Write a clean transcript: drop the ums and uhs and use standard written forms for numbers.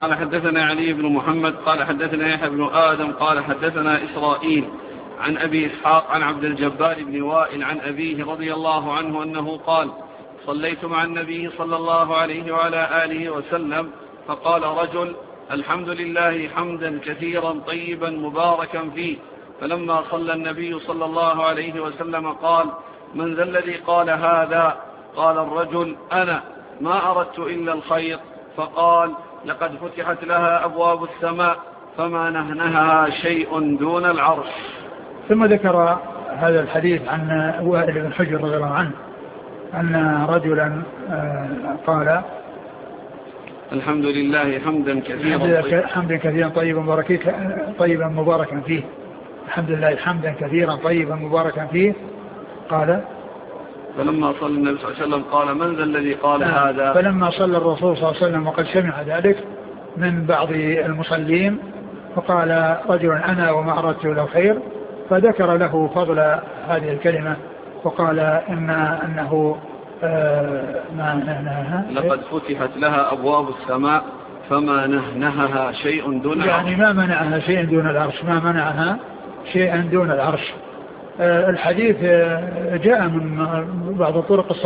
قال حدثنا علي بن محمد قال حدثنا يحيى بن آدم قال حدثنا إسرائيل عن أبي إسحاق عن عبد الجبار بن وائل عن أبيه رضي الله عنه أنه قال: صليت مع النبي صلى الله عليه وعلى آله وسلم فقال رجل: الحمد لله حمدا كثيرا طيبا مباركا فيه. فلما صلى النبي صلى الله عليه وسلم قال: من ذا الذي قال هذا؟ قال الرجل: أنا، ما أردت إلا الخير. فقال: لقد فتحت لها أبواب السماء فما نهنها شيء دون العرش. ثم ذكر هذا الحديث عن وائل بن حجر رضي الله عنه أن رجلا قال: الحمد لله حمدا كثيرا طيبا مباركا فيه. الحمد لله حمدا كثيرا طيبا مباركا فيه. قال: فلما صلى النبي صلى الله عليه وسلم قال: من ذا الذي قال هذا؟ فلما صلى الرسول صلى الله عليه وسلم وقد سمع ذلك من بعض المصلين فقال رجل: أنا وما أردت له خير. فذكر له فضل هذه الكلمة وقال أنه ما نهنها لقد فتحت لها أبواب السماء فما نهنها شيء دون العرش، يعني ما منعها شيء دون العرش، ما منعها شيء دون العرش. الحديث جاء من بعض الطرق